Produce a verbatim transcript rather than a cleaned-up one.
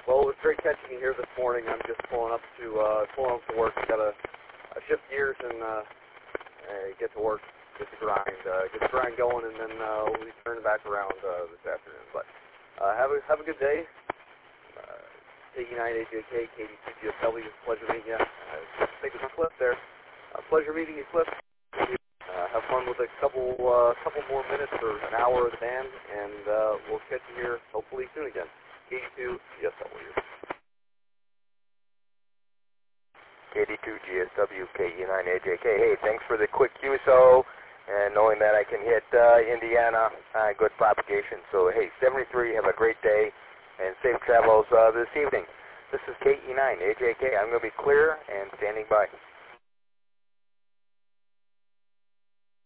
Well, it was great catching you here this morning. I'm just pulling up to uh, pulling up to work. Got to uh, shift gears and uh, uh, get to work, get the grind, uh, get the grind going, and then uh, we'll be turning back around uh, this afternoon. But uh, have a have a good day. Uh, K E nine A J K, K D two G S W. Pleasure meeting you. Uh, take this clip there. Uh, pleasure meeting you, Cliff. Uh, have fun with a couple uh, couple more minutes or an hour of the band, and uh, we'll catch you here hopefully soon again. K D two G S W. K D two G S W, K E nine A J K. Hey, thanks for the quick Q S O, and knowing that I can hit uh, Indiana, uh, good propagation. So, hey, seventy-three, have a great day, and safe travels uh, this evening. This is K E nine A J K. I'm going to be clear and standing by.